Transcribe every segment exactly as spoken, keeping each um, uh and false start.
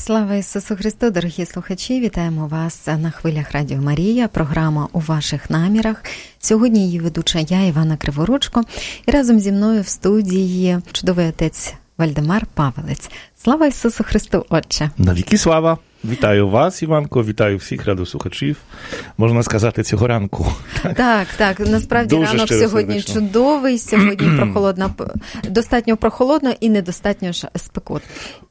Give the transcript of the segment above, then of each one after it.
Слава Ісусу Христу, дорогі слухачі! Вітаємо вас на хвилях Радіо Марія, програма «У ваших намірах». Сьогодні її ведуча я, Івана Криворучко, і разом зі мною в студії чудовий отець Вальдемар Павелець. Слава Ісусу Христу, Отче! Навіки слава! Вітаю вас, Іванко, вітаю всіх радіослухачів. Можна сказати, цього ранку. Так, так, насправді дуже ранок сьогодні сердечно. Чудовий, сьогодні прохолодно, достатньо прохолодно і недостатньо ж спекотно.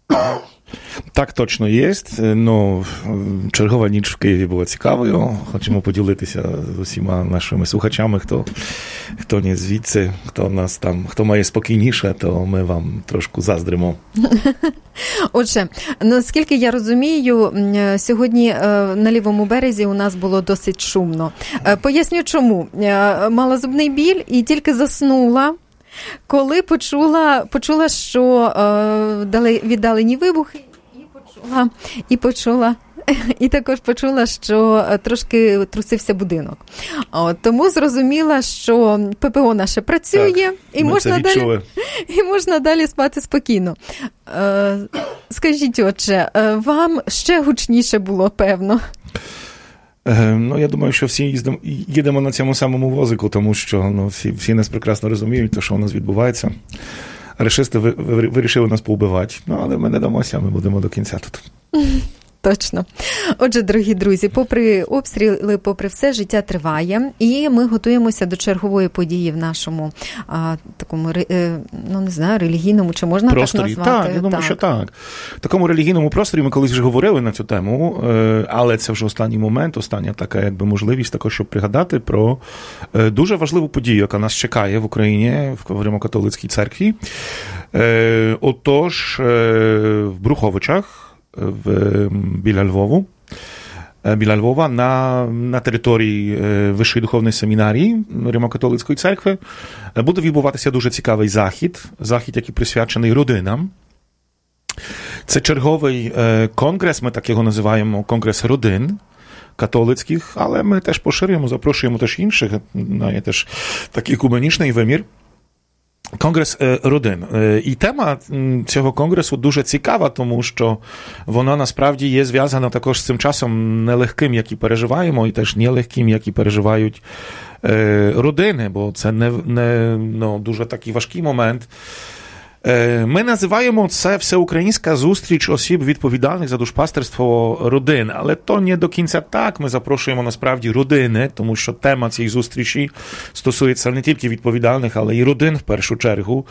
Так точно є. Ну, чергова ніч в Києві була цікавою. Хочемо поділитися з усіма нашими слухачами, хто, хто не звідси, хто нас там, хто має спокійніше, то ми вам трошку заздримо. Отже, наскільки я розумію, сьогодні на лівому березі у нас було досить шумно. Поясню чому. Мала зубний біль і тільки заснула, коли почула, почула що е, дали, віддалені вибухи, і почула, і почула, і також почула, що трошки трусився будинок. От, тому зрозуміла, що ППО наше працює, так, і, можна далі, і можна далі спати спокійно. Е, скажіть, отче, вам ще гучніше було, певно? Ну, я думаю, що всі їздимо, їдемо на цьому самому возику, тому що ну, всі, всі нас прекрасно розуміють, то, що у нас відбувається. Рашисти вирішили нас повбивати, ну, але ми не дамося, ми будемо до кінця тут. Точно. Отже, дорогі друзі, попри обстріли, попри все, життя триває, і ми готуємося до чергової події в нашому а, такому, ну не знаю, релігійному, чи можна просторі. Так назвати? Так, я думаю, так. що так. В такому релігійному просторі ми колись вже говорили на цю тему, але це вже останній момент, остання така якби можливість також, щоб пригадати про дуже важливу подію, яка нас чекає в Україні, в Римо-католицькій церкві. Отож, в Бруховичах, в, біля Львову, біля Львова, на, на території Вищої духовної семінарії Римо-католицької церкви буде відбуватися дуже цікавий захід, захід, який присвячений родинам. Це черговий конгрес, ми так його називаємо, конгрес родин католицьких, але ми теж поширюємо, запрошуємо теж інших, є теж такий екуменічний вимір. Конгрес родин. І тема цього конгресу дуже цікава, тому що вона насправді є зв'язана також з цим часом нелегким, який переживаємо, і теж нелегким, який переживають родини, бо це не, не ну, дуже такий важкий момент. Ми називаємо це всеукраїнська зустріч осіб, відповідальних за душпастерство родин, але то не до кінця так. Ми запрошуємо насправді родини, тому що тема цієї зустрічі стосується не тільки відповідальних, але і родин в першу чергу.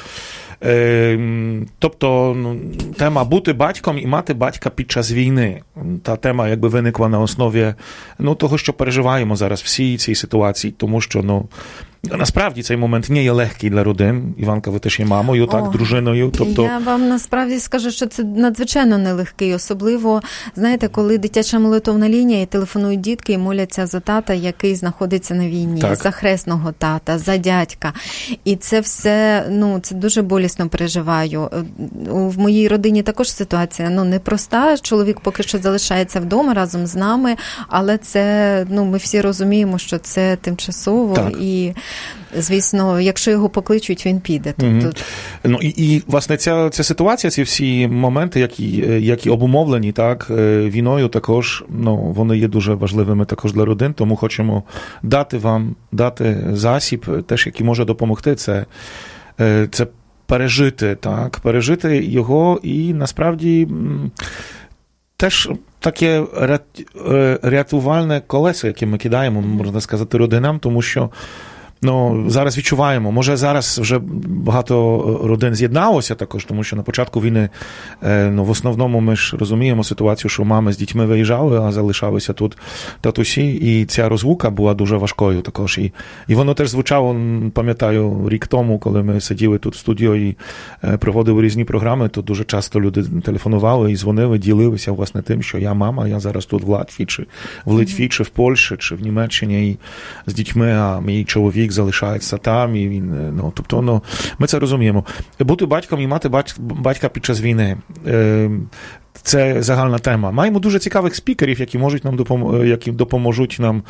Тобто ну, тема бути батьком і мати батька під час війни. Та тема якби виникла на основі ну, того, що переживаємо зараз всі цій ситуації, тому що ну, насправді цей момент не є легкий для родин. Іванка, ви теж є мамою, так, О, дружиною. Тобто... Я вам насправді скажу, що це надзвичайно нелегкий. Особливо, знаєте, коли дитяча молитовна лінія і телефонують дітки і моляться за тата, який знаходиться на війні, так. за хресного тата, за дядька. І це все, ну, це дуже болісно переживаю. В моїй родині також ситуація, ну, непроста. Чоловік поки що залишається вдома разом з нами, але це, ну, ми всі розуміємо, що це тимчасово так. і звісно, якщо його покличуть, він піде. Тобто... Mm-hmm. Ну, і, і, власне, ця, ця ситуація, ці всі моменти, які, які обумовлені так, війною також, ну, вони є дуже важливими також для родин, тому хочемо дати вам, дати засіб, теж, який може допомогти, це, це пережити, так, пережити його і, насправді, теж таке рятувальне колесо, яке ми кидаємо, можна сказати, родинам, тому що ну, зараз відчуваємо, може зараз вже багато родин з'єдналося також, тому що на початку війни, ну, в основному ми ж розуміємо ситуацію, що мами з дітьми виїжджали, а залишалися тут татусі, і ця розлука була дуже важкою також. І, і воно теж звучало, пам'ятаю, рік тому, коли ми сиділи тут в студії і проводили різні програми, то дуже часто люди телефонували і дзвонили, ділилися, власне, тим, що я мама, я зараз тут в Латвії, чи в Литві, чи в Польщі, чи в Німеччині, і з дітьми, а мій чоловік залишається там, і він, ну, тобто, ну, ми це розуміємо. Бути батьком і мати батька під час війни – це загальна тема. Маємо дуже цікавих спікерів, які можуть нам допом... які допоможуть нам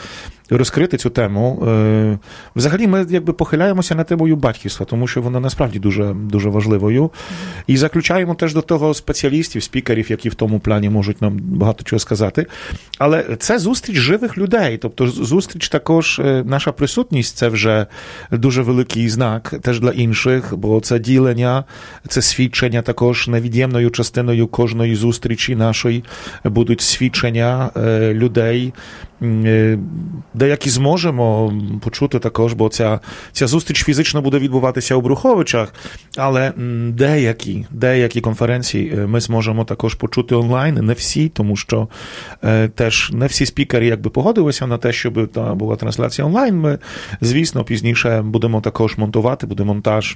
розкрити цю тему. Взагалі ми якби похиляємося на темою батьківства, тому що вона насправді дуже, дуже важливою. І заключаємо теж до того спеціалістів, спікерів, які в тому плані можуть нам багато чого сказати. Але це зустріч живих людей, тобто зустріч також, наша присутність, це вже дуже великий знак теж для інших, бо це ділення, це свідчення також невід'ємною частиною кожної зустрічі нашої будуть свідчення людей, деякі зможемо почути також, бо ця, ця зустріч фізично буде відбуватися у Бруховичах, але деякі, деякі конференції ми зможемо також почути онлайн, не всі, тому що е, теж не всі спікери якби погодилися на те, щоб та була трансляція онлайн. Ми, звісно, пізніше будемо також монтувати, буде монтаж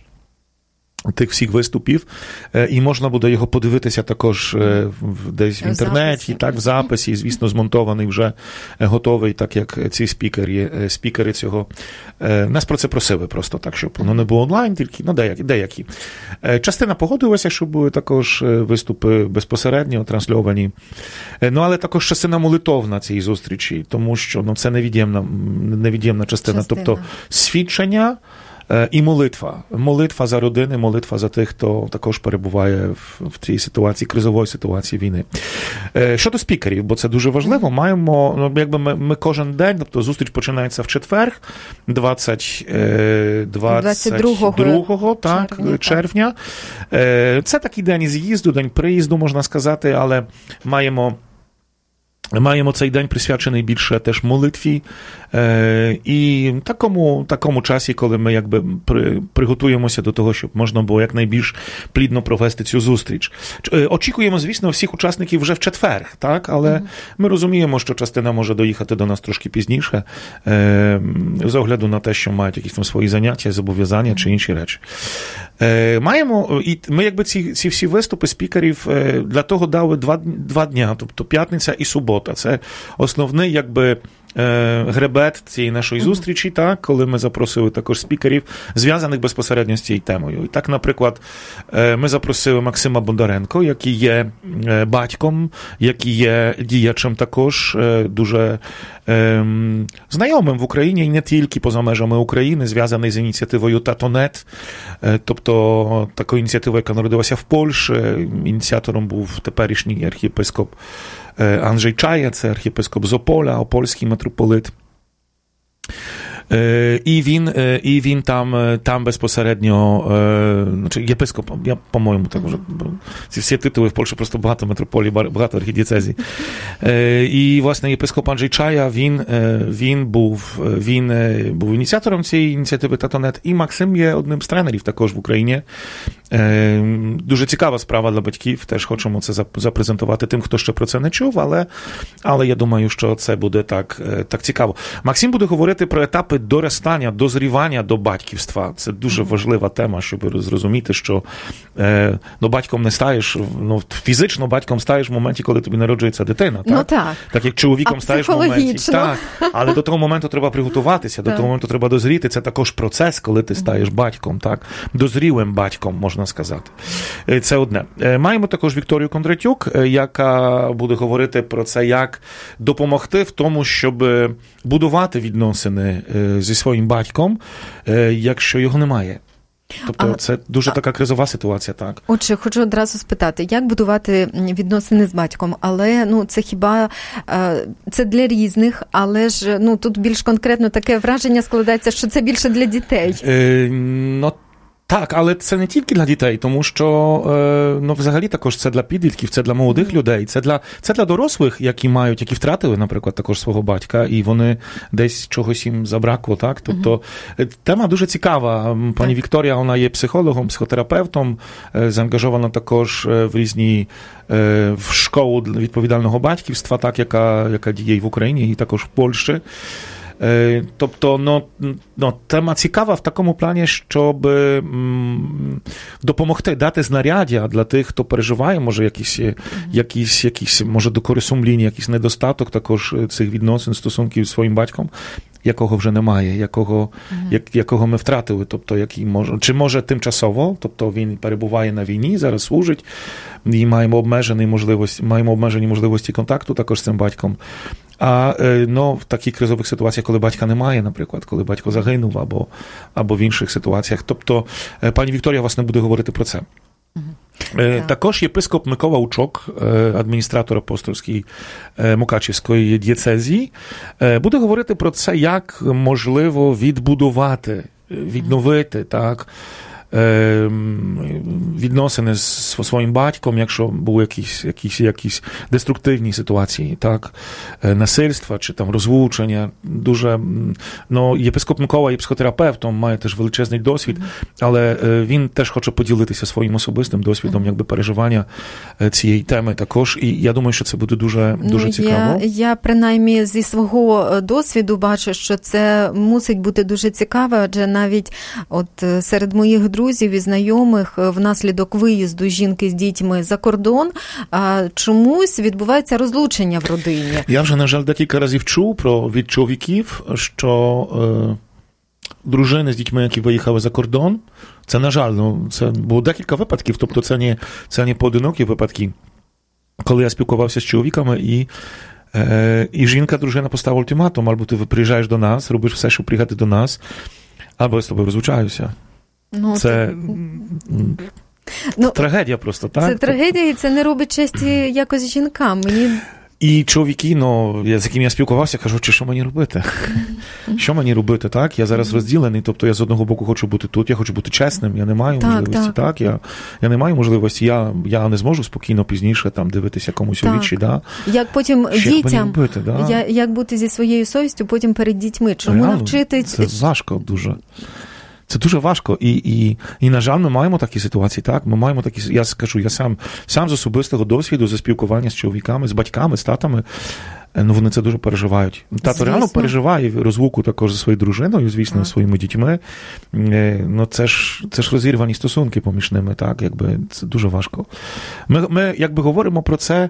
тих всіх виступів, і можна буде його подивитися також десь в інтернеті, в так, в записі, звісно, змонтований вже, готовий, так як ці спікери, спікери цього. Нас про це просили просто так, щоб воно не було онлайн, тільки, ну, деякі. деякі. Частина погодилася, щоб були також виступи безпосередньо трансльовані. Ну, але також частина молитовна цій зустрічі, тому що, ну, це невід'ємна, невід'ємна частина. частина. Тобто свідчення і молитва. Молитва за родини, молитва за тих, хто також перебуває в, в цій ситуації, кризової ситуації війни. Щодо спікерів, бо це дуже важливо, маємо, ну, якби ми, ми кожен день, тобто зустріч починається в четвер, двадцять, двадцять другого так, червня, червня. Так. Це такий день з'їзду, день приїзду, можна сказати, але маємо Маємо цей день присвячений більше теж молитві е, і такому, такому часі, коли ми якби при, приготуємося до того, щоб можна було якнайбільш плідно провести цю зустріч. Е, очікуємо, звісно, всіх учасників вже в четвер, так? Але mm-hmm. ми розуміємо, що частина може доїхати до нас трошки пізніше, е, з огляду на те, що мають якісь там свої заняття, зобов'язання mm-hmm. чи інші речі. Е, маємо, і ми якби ці, ці всі виступи спікерів е, для того дали два, два дня, тобто п'ятниця і субота. Це основний, якби, гребет цієї нашої зустрічі, так, коли ми запросили також спікерів, зв'язаних безпосередньо з цією темою. І так, наприклад, ми запросили Максима Бондаренко, який є батьком, який є діячем також дуже ем, знайомим в Україні, і не тільки поза межами України, зв'язаний з ініціативою Татонет, тобто такою ініціативою, яка народилася в Польщі. Ініціатором був теперішній архієпископ Анджей Чая, це архієпископ з Ополя, опольський митрополит. І він, і він там, там безпосередньо, значить, єпископ, я, по-моєму, так вже, ці всі титули в Польщі просто багато митрополій, багато архідієцезій. І, власне, єпископ Анджей Чая, він, він, був, він був ініціатором цієї ініціативи Татонет, і Максим є одним з тренерів також в Україні. Дуже цікава справа для батьків, теж хочемо це запрезентувати тим, хто ще про це не чув, але, але я думаю, що це буде так, так цікаво. Максим буде говорити про етапи доростання, дозрівання до батьківства. Це дуже важлива тема, щоб зрозуміти, що е, ну, батьком не стаєш, ну, фізично батьком стаєш в моменті, коли тобі народжується дитина. Так, ну, так. Так як чоловіком стаєш в моменті. Так, але до того моменту треба приготуватися, до того моменту треба дозріти. Це також процес, коли ти стаєш батьком, так, дозрілим батьком, можна сказати. Це одне. Маємо також Вікторію Кондратюк, яка буде говорити про це, як допомогти в тому, щоб будувати відносини зі своїм батьком, якщо його немає. Тобто а, це дуже а, така кризова ситуація, так. Отже, хочу одразу спитати, як будувати відносини з батьком? Але, ну, це хіба, це для різних, але ж, ну, тут більш конкретно таке враження складається, що це більше для дітей. Е, ну, Так, але це не тільки для дітей, тому що, ну, взагалі також це для підлітків, це для молодих людей, це для, це для дорослих, які мають, які втратили, наприклад, також свого батька, і вони десь чогось їм забракло, так? Тобто uh-huh. тема дуже цікава. Пані так. Вікторія, вона є психологом, психотерапевтом, заангажована також в різні, в школу відповідального батьківства, так, яка, яка діє і в Україні, і також в Польщі. Тобто, ну, ну, тема цікава в такому плані, щоб м, допомогти, дати знаряддя для тих, хто переживає, може, якісь, mm-hmm. якісь, якісь може, докори сумління, якийсь недостаток також цих відносин, стосунків з своїм батьком. якого вже немає, якого, mm-hmm. як, якого ми втратили, тобто, який може, чи може тимчасово, тобто він перебуває на війні, зараз служить, і маємо обмежені можливості, маємо обмежені можливості контакту також з цим батьком. А ну, в таких кризових ситуаціях, коли батька немає, наприклад, коли батько загинув або, або в інших ситуаціях. Тобто, пані Вікторія, власне, буде говорити про це. Mm-hmm. Також єпископ Микола Учок, адміністратор апостольської Мукачівської дієцезії, буде говорити про це, як можливо відбудувати, відновити, mm-hmm. так, відносини з своїм батьком, якщо були якісь, якісь, якісь деструктивні ситуації, так, насильства чи там розлучення. Дуже, ну, єпископ Микола є психотерапевтом, має теж величезний досвід, але він теж хоче поділитися своїм особистим досвідом, якби переживання цієї теми також, і я думаю, що це буде дуже, дуже ну, цікаво. Я, я, принаймні, зі свого досвіду бачу, що це мусить бути дуже цікаво, адже навіть от серед моїх друзів друзів і знайомих внаслідок виїзду жінки з дітьми за кордон, чомусь відбувається розлучення в родині. Я вже, на жаль, декілька разів чув про від чоловіків, що е, дружини з дітьми, які виїхали за кордон, це, на жаль, ну, це було декілька випадків, тобто це не, це не поодинокі випадки. Коли я спілкувався з чоловіками і е, і жінка, дружина поставила ультиматум, або ти приїжджаєш до нас, робиш все, щоб приїхати до нас, або я з тобою розлучаюся. Ну, це ну, трагедія просто, так? Це трагедія, і це не робить честі якось жінкам. Мені... І чоловіки, ну, з яким я спілкувався, кажуть, що мені робити? Що мені робити, так? Я зараз розділений, тобто я з одного боку хочу бути тут, я хочу бути чесним, я не маю так, можливості, так, так? Я, я не маю можливості, я, я не зможу спокійно пізніше там дивитися комусь у вічі, да? Як потім Що, дітям, як, робити, да? я, як бути зі своєю совістю потім перед дітьми, чому Реально, навчити... Це важко дуже. Це дуже важко, і, і, і, на жаль, ми маємо такі ситуації, так, ми маємо такі, я скажу, я сам, сам з особистого досвіду, за спілкування з чоловіками, з батьками, з татами, ну, вони це дуже переживають. Тато звісно. Реально переживає розлуку також зі своєю дружиною, звісно, так. своїми дітьми, ну, це ж, це ж розірвані стосунки поміж ними, так, якби, це дуже важко. Ми, ми якби говоримо про це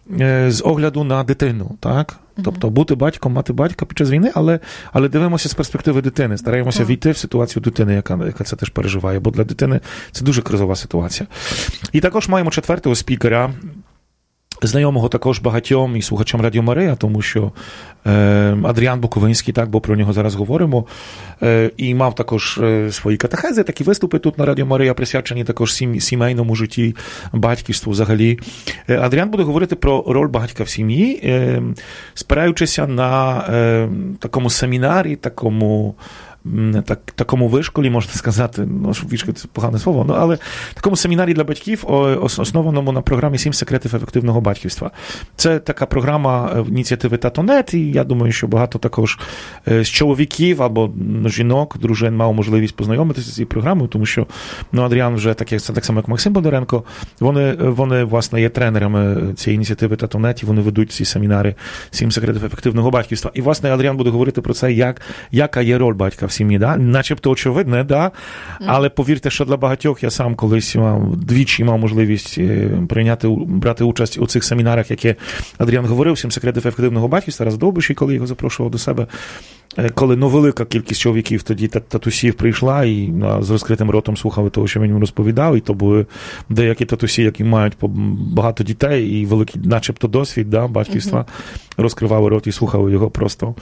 з огляду на дитину, так, тобто бути батьком, мати батька під час війни, але, але дивимося з перспективи дитини, стараємося війти в ситуацію дитини, яка, яка це теж переживає, бо для дитини це дуже кризова ситуація. І також маємо четвертого спікера, знайомого також багатьом і слухачам Радіо Марія, тому що е, Адріан Буковинський, так, бо про нього зараз говоримо, е, і мав також е, свої катехези, такі виступи тут на Радіо Марія, присвячені також сім, сімейному житті, батьківству взагалі. Е, Адріан буде говорити про роль батька в сім'ї, е, спираючися на е, такому семінарі, такому Так, такому вишколі, можна сказати, ну, вишкіл – це погане слово, ну, але такому семінарі для батьків, основаному на програмі «Сім секретів ефективного батьківства». Це така програма ініціативи «Татонет», і я думаю, що багато також з чоловіків або жінок, дружин мав можливість познайомитися з цією програмою, тому що, ну, Адріан вже так, так само, як Максим Бондаренко, вони, вони, власне, є тренерами цієї ініціативи «Татонет», і вони ведуть ці семінари «Сім секретів ефективного батьківства». І, власне, Адріан буде говорити про це, як, яка є роль батька в сім'ї, да? Начебто очевидне, да? Але повірте, що для багатьох я сам колись мав, двічі мав можливість прийняти, брати участь у цих семінарах, які Адріан говорив, «Сім секретів ефективного батьківства», раз Довбиші, коли його запрошував до себе, коли ну, велика кількість чоловіків, тоді татусів прийшла і ну, з розкритим ротом слухали того, що він їм розповідав, і то були деякі татусі, які мають багато дітей і великий начебто досвід, да, батьківства, mm-hmm. розкривали рот і слухали його просто.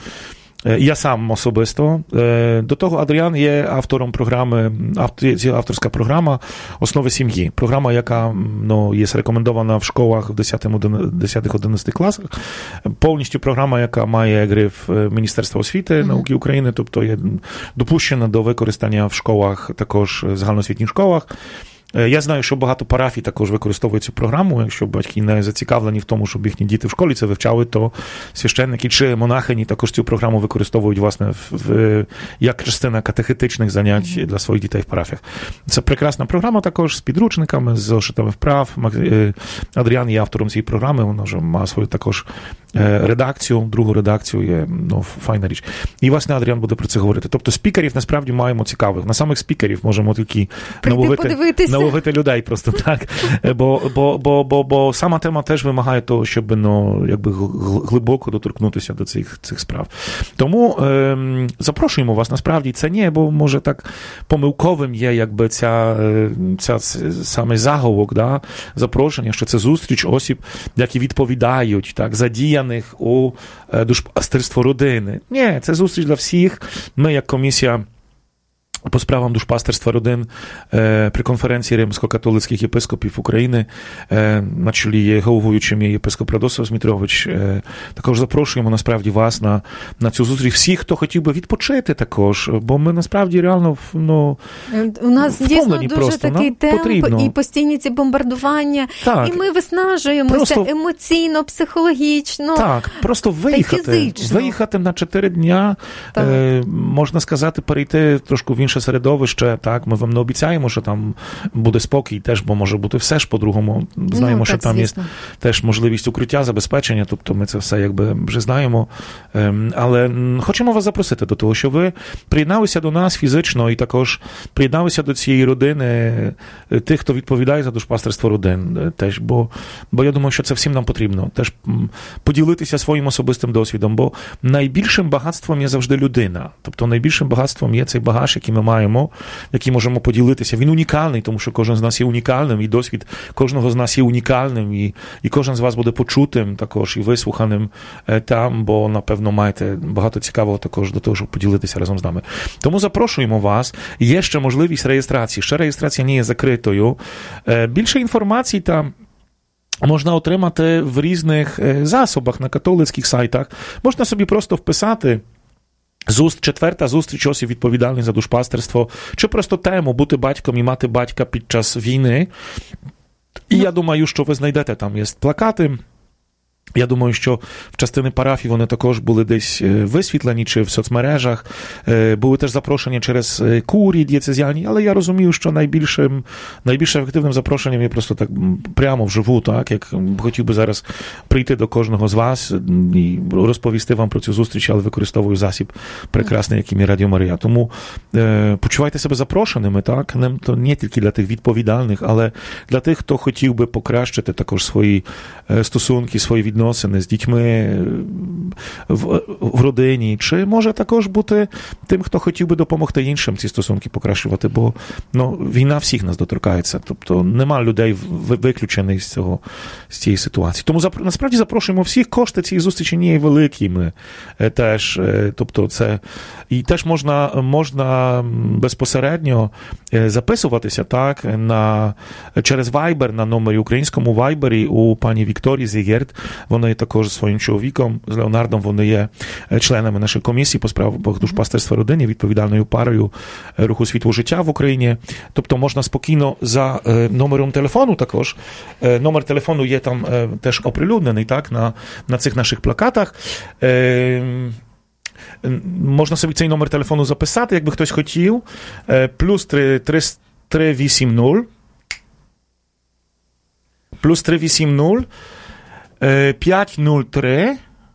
Я сам особисто. До того Адріан є автором програми, авторська програма «Основи сім'ї». Програма, яка ну, є рекомендована в школах в десятих-одинадцятих класах. Повністю програма, яка має гриф Міністерства освіти, mm-hmm. науки України, тобто є допущена до використання в школах, також загальноосвітніх школах. Я знаю, що багато парафій також використовують цю програму. Якщо батьки не зацікавлені в тому, щоб їхні діти в школі це вивчали, то священники чи монахині також цю програму використовують, власне, в, в, як частина катехетичних занять mm-hmm. для своїх дітей в парафіях. Це прекрасна програма також з підручниками, з зошитами вправ. Адріан є автором цієї програми, вона вже має свою також редакцію, другу редакцію є, ну, файна річ. І, власне, Адріан буде про це говорити. Тобто спікерів насправді маємо цікавих. На самих спікерів можемо тільки наловити, наловити людей просто так. Бо, бо, бо, бо, бо сама тема теж вимагає того, щоб, ну, якби глибоко доторкнутися до цих, цих справ. Тому е, запрошуємо вас, насправді, це не, бо, може, так помилковим є, якби ця, ця, ця саме заголовок, да, запрошення, що це зустріч осіб, які відповідають, так, задіяних у душпастерство родини. Ні, це зустріч для всіх. Ми, як комісія по справам душпастерства родин при конференції римсько-католицьких єпископів України, на чолі є головуючим є єпископ Радосов Змітрович. Також запрошуємо насправді вас на, на цю зустріч. Всіх, хто хотів би відпочити також, бо ми насправді реально, ну, у нас дійсно дуже просто, такий темп потрібно. І постійні ці бомбардування. Так. І ми виснажуємося просто емоційно, психологічно. Так, просто виїхати. Виїхати на чотири дня, е, можна сказати, перейти трошки в інше середовище, так, ми вам не обіцяємо, що там буде спокій теж, бо може бути все ж по-другому. Знаємо, ну, так, що там звісно. Є теж можливість укриття, забезпечення, тобто ми це все якби вже знаємо. Але хочемо вас запросити до того, що ви приєдналися до нас фізично і також приєдналися до цієї родини тих, хто відповідає за душпастерство родин теж, бо, бо я думаю, що це всім нам потрібно. Теж поділитися своїм особистим досвідом, бо найбільшим багатством є завжди людина. Тобто найбільшим багатством є цей багаж, який ми маємо, який можемо поділитися. Він унікальний, тому що кожен з нас є унікальним, і досвід кожного з нас є унікальним, і, і кожен з вас буде почутим також, і вислуханим там, бо, напевно, маєте багато цікавого також до того, щоб поділитися разом з нами. Тому запрошуємо вас. Є ще можливість реєстрації. Ще реєстрація не є закритою. Більше інформації там можна отримати в різних засобах на католицьких сайтах. Можна собі просто вписати Зуст, четверта зустріч осіб відповідальних за душпастерство, чи просто тему бути батьком і мати батька під час війни. І я думаю, що ви знайдете, там є плакати. Я думаю, що в частини парафій вони також були десь висвітлені, чи в соцмережах. Були теж запрошені через курії дієцезіальні, але я розумію, що найбільшим, найбільш ефективним запрошенням є просто так прямо вживу, так, як хотів би зараз прийти до кожного з вас і розповісти вам про цю зустріч, але використовую засіб прекрасний, яким є Радіо Марія. Тому е, почувайте себе запрошеними, так, не, то не тільки для тих відповідальних, але для тих, хто хотів би покращити також свої стосунки, свої відносини з дітьми в, в родині, чи може також бути тим, хто хотів би допомогти іншим ці стосунки покращувати, бо, ну, війна всіх нас доторкається, тобто нема людей виключених з цього, з цієї ситуації. Тому насправді запрошуємо всіх, кошти цієї зустрічі не є великими теж, тобто це, і теж можна, можна безпосередньо записуватися, так, на, через Viber, на номері українському Viber у пані Вікторії Зігерт. Вона є також своїм чоловіком, з Леонардом, вони є членами нашої комісії по справах душпастерства родини, відповідальною парою Руху світлого життя в Україні. Тобто можна спокійно за номером телефону також. Номер телефону є там теж оприлюднений, так, на, на цих наших плакатах. Можна собі цей номер телефону записати, якби хтось хотів. Плюс три вісім нуль. Плюс три вісім нуль. п'ять нуль три.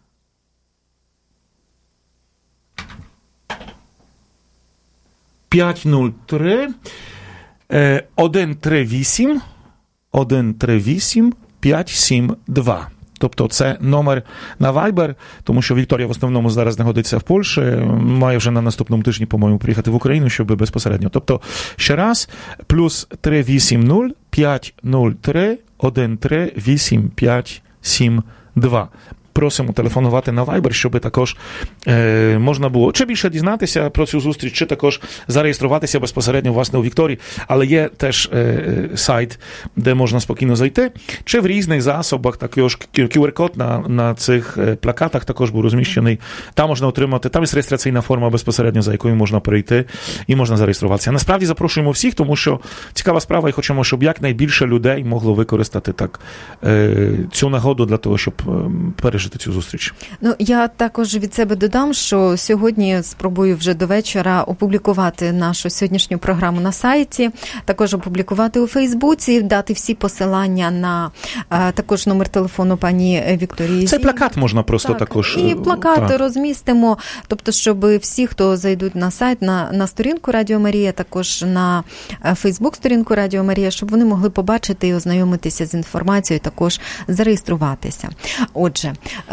п'ять нуль три. один три вісім. один три вісім. п'ять сім два. Тобто це номер на Viber, тому що Вікторія в основному зараз знаходиться в Польщі, має вже на наступному тижні, по-моєму, приїхати в Україну, щоб безпосередньо. Тобто, ще раз, плюс три вісім нуль п'ять нуль три один три вісім п'ять сім два. Просимо телефонувати на Viber, щоб також е, можна було чи більше дізнатися про цю зустріч, чи також зареєструватися безпосередньо, власне, у Вікторії. Але є теж е, сайт, де можна спокійно зайти. Чи в різних засобах, також кю ар-код на, на цих плакатах також був розміщений. Там можна отримати, там є реєстраційна форма безпосередньо, за якою можна перейти і можна зареєструватися. Насправді запрошуємо всіх, тому що цікава справа і хочемо, щоб якнайбільше людей могло використати так е, цю нагоду для того, щоб пережити пережити цю зустріч. Ну, я також від себе додам, що сьогодні спробую вже до вечора опублікувати нашу сьогоднішню програму на сайті, також опублікувати у Фейсбуці, дати всі посилання на а, також номер телефону пані Вікторії. Цей плакат можна просто так, також... І плакати так. розмістимо, тобто, щоб всі, хто зайдуть на сайт, на, на сторінку Радіо Марія, також на Фейсбук-сторінку Радіо Марія, щоб вони могли побачити і ознайомитися з інформацією, також зареєструватися. Отже,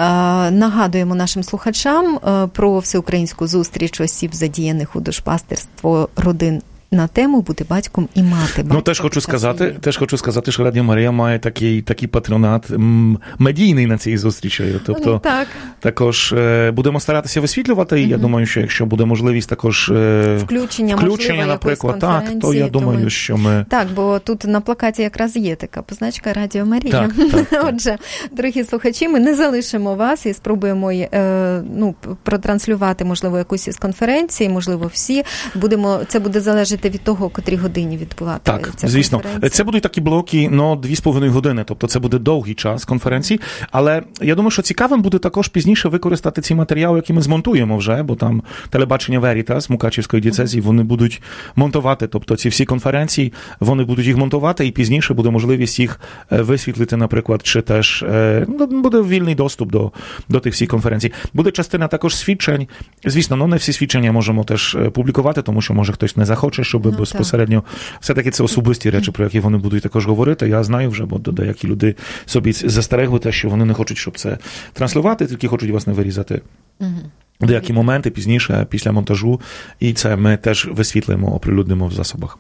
нагадуємо нашим слухачам про всеукраїнську зустріч осіб, задіяних у душпастерство родин на тему «Бути батьком і мати». Ну, теж хочу сказати, теж хочу сказати, що Радіо Марія має такий, такий патронат м, медійний на цій зустрічі. Тобто, ну, так. також е, будемо старатися висвітлювати, і угу. я думаю, що якщо буде можливість також е, включення, включення можливо, наприклад, так, то я думаю, то ми... що ми... Так, бо тут на плакаті якраз є така позначка Радіо Марія. Так, так, так. Отже, дорогі слухачі, ми не залишимо вас і спробуємо е, ну, протранслювати, можливо, якусь із конференцій, можливо, всі. Будемо, це буде залежати від того, котрій годині відбувати так, ця звісно. конференція. Це будуть такі блоки, ну, дві з половиною години, тобто це буде довгий час конференції, але я думаю, що цікавим буде також пізніше використати ці матеріали, які ми змонтуємо вже, бо там телебачення Верітас Мукачівської дієцезії, вони будуть монтувати, тобто ці всі конференції, вони будуть їх монтувати, і пізніше буде можливість їх висвітлити, наприклад, чи теж буде вільний доступ до, до тих всіх конференцій. Буде частина також свідчень. Звісно, ну не всі свідчення можемо теж публікувати, тому що, може, хтось не захоче, щоб ну, безпосередньо так. все-таки це особисті речі, про які вони будуть також говорити. Я знаю вже, бо деякі люди собі застерегли те, що вони не хочуть, щоб це транслювати, тільки хочуть вас не вирізати. Угу. Деякі моменти пізніше, після монтажу, і це ми теж висвітлимо, оприлюднимо в засобах.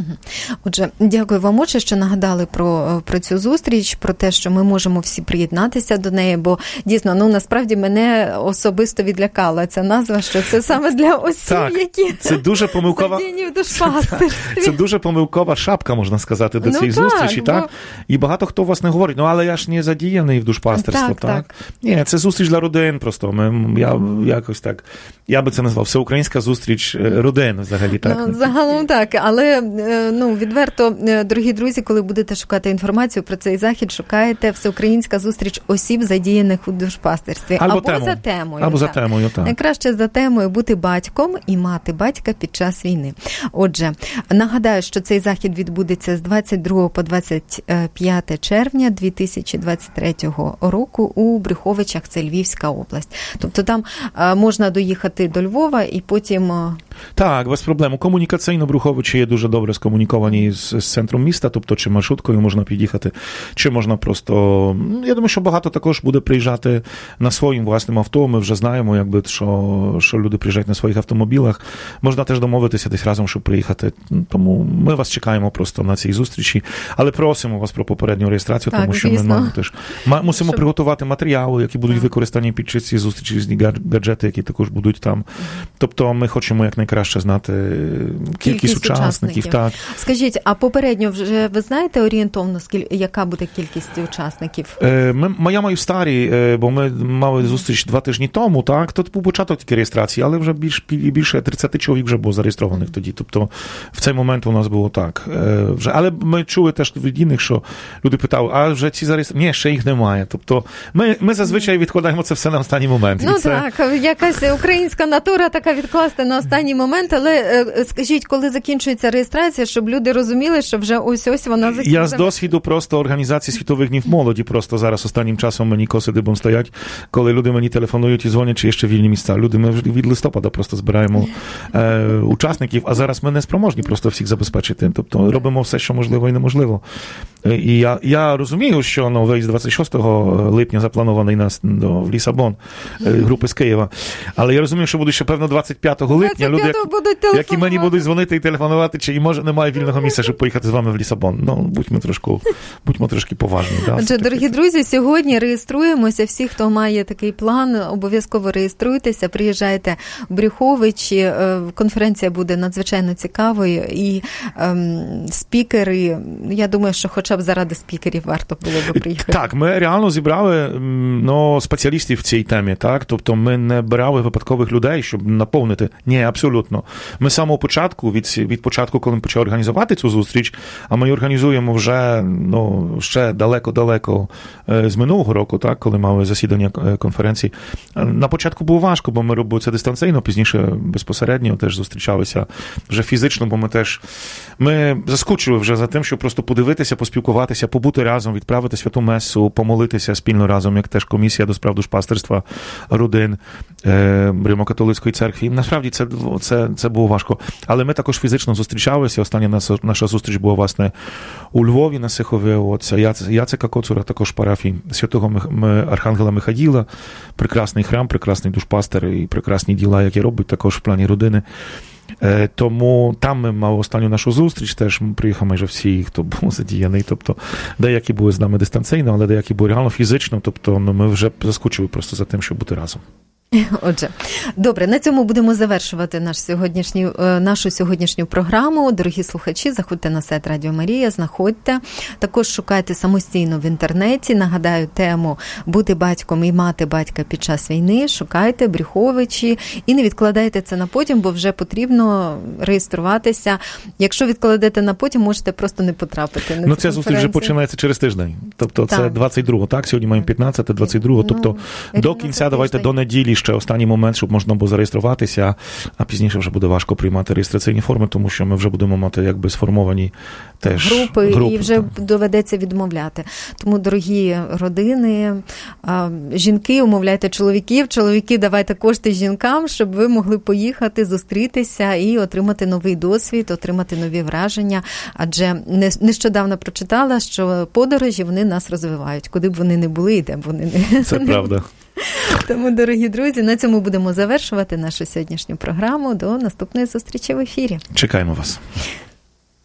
Отже, дякую вам, отже, що нагадали про, про цю зустріч, про те, що ми можемо всі приєднатися до неї, бо дійсно, ну, насправді мене особисто відлякала ця назва, що це саме для осіб, так, які це дуже помилкова... задіяні в душпастерстві. Це дуже помилкова шапка, можна сказати, до ну, цієї так, зустрічі, бо... так? І багато хто вас не говорить, ну, але я ж не задіяний в душпастерство, так? Так, так. Ні, це зустріч для родин просто, ми, я якось так, я би це назвав, всеукраїнська зустріч родин, взагалі, так? Ну, загалом так, але, ну, відверто, дорогі друзі, коли будете шукати інформацію про цей захід, шукаєте всеукраїнська зустріч осіб, задіяних у душпастерстві. Або, Або тему. за темою. Або так. за темою, так. Найкраще за темою бути батьком і мати батька під час війни. Отже, нагадаю, що цей захід відбудеться з двадцять другого по двадцять п'яте червня дві тисячі двадцять третього року у Брюховичах, це Львівська область. Тобто там можна доїхати до Львова і потім... Так, без проблем. Комунікаційно Брюховичі є дуже добре скомуніковані з, з центром міста, тобто чи маршруткою можна під'їхати, чи можна просто... Я думаю, що багато також буде приїжджати на своїм власним авто. Ми вже знаємо, якби, що, що люди приїжджають на своїх автомобілях. Можна теж домовитися десь разом, щоб приїхати. Тому ми вас чекаємо просто на цій зустрічі. Але просимо вас про попередню реєстрацію, так, тому що звісно. ми маємо теж... мусимо щоб... приготувати матеріали, які будуть так. використані під час цієї зустрічі, різні гаджети, які також будуть там. Тобто ми хочемо якнайкраще знати кількість, кількість учасників. учасників. Так. Скажіть, а попередньо вже ви знаєте орієнтовно, скільки, яка буде кількість учасників? Е, ми, я маю старі, е, бо ми мали зустріч два тижні тому, так, тут був початок тільки реєстрації, але вже більш, більше тридцять чоловік вже було зареєстрованих тоді. Тобто в цей момент у нас було так. Е, вже. Але ми чули теж від інших, що люди питали, а вже ці зареєстровані? Ні, ще їх немає. Тобто ми, ми зазвичай відкладаємо це все на останній момент. Ну це... так, якась українська натура така відкласти на останній момент, але скажіть, коли закінчується реєстрація, щоб люди розуміли, що вже ось-ось вона закінчується. Я з досвіду просто організації Світових днів молоді, просто зараз останнім часом мені коси дибом стоять, коли люди мені телефонують і дзвонять, чи є ще вільні місця. Люди, ми від листопада просто збираємо е, учасників, а зараз ми не спроможні просто всіх забезпечити. Тобто робимо все, що можливо і неможливо. І я, я розумію, що ну, виїзд двадцять шостого липня запланований нас до, в Лісабон, групи з Києва. Але я розумію, що буде ще, певно, двадцять п'ятого липня люди, які, які мені будуть дзвонити і телефонувати, чи і може немає вільного місця, щоб поїхати з вами в Лісабон. Ну, будьмо трошки, будьмо трошки поважні. Да? Отже, дорогі друзі, сьогодні реєструємося. Всі, хто має такий план, обов'язково реєструйтеся, приїжджайте в Брюховичі. Конференція буде надзвичайно цікавою і ем, спікери, я думаю, що хоча хоча б заради спікерів варто було би приїхати. Так, ми реально зібрали ну, спеціалістів в цій темі, так? Тобто ми не брали випадкових людей, щоб наповнити. Ні, абсолютно. Ми з самого початку, від, від початку, коли ми почали організувати цю зустріч, а ми організуємо вже ну, ще далеко-далеко з минулого року, так, коли мали засідання конференції. На початку було важко, бо ми робили це дистанційно, пізніше безпосередньо теж зустрічалися вже фізично, бо ми теж ми заскучили вже за тим, щоб просто подивитися, поспілкуватися, побути разом, відправити святу месу, помолитися спільно разом, як теж комісія до справ душпастерства родин е, Римо-католицької церкви. І насправді це, це, це було важко. Але ми також фізично зустрічалися. Остання наша, наша зустріч була, власне, у Львові на Сихові, отця Яцека Коцура, також парафії святого Архангела Михаїла. Прекрасний храм, прекрасний душпастер і прекрасні діла, які робить також в плані родини. Тому там ми мали останню нашу зустріч, теж приїхали майже всі, хто був задіяний, тобто деякі були з нами дистанційно, але деякі були реально фізично, тобто ну, ми вже заскучили просто за тим, щоб бути разом. Отже, добре, на цьому будемо завершувати наш сьогоднішній, нашу сьогоднішню програму. Дорогі слухачі, заходьте на сайт Радіо Марія, знаходьте. Також шукайте самостійно в інтернеті. Нагадаю, тему «Бути батьком і мати батька під час війни». Шукайте, Брюховичі, і не відкладайте це на потім, бо вже потрібно реєструватися. Якщо відкладете на потім, можете просто не потрапити на Ну, ця зустріч вже починається через тиждень. Тобто так. Це двадцять другого, так? Сьогодні маємо п'ятнадцяте, двадцять другого. Тобто ну, до кінця давайте до неділі ще останній момент, щоб можна було зареєструватися, а пізніше вже буде важко приймати реєстраційні форми, тому що ми вже будемо мати якби сформовані теж групи, групи і вже так. доведеться відмовляти. Тому, дорогі родини, жінки, умовляйте чоловіків, чоловіки, давайте кошти жінкам, щоб ви могли поїхати, зустрітися і отримати новий досвід, отримати нові враження. Адже нещодавно прочитала, що подорожі, вони нас розвивають, куди б вони не були і де б вони не... Це правда. Тому, дорогі друзі, на цьому будемо завершувати нашу сьогоднішню програму. До наступної зустрічі в ефірі. Чекаємо вас.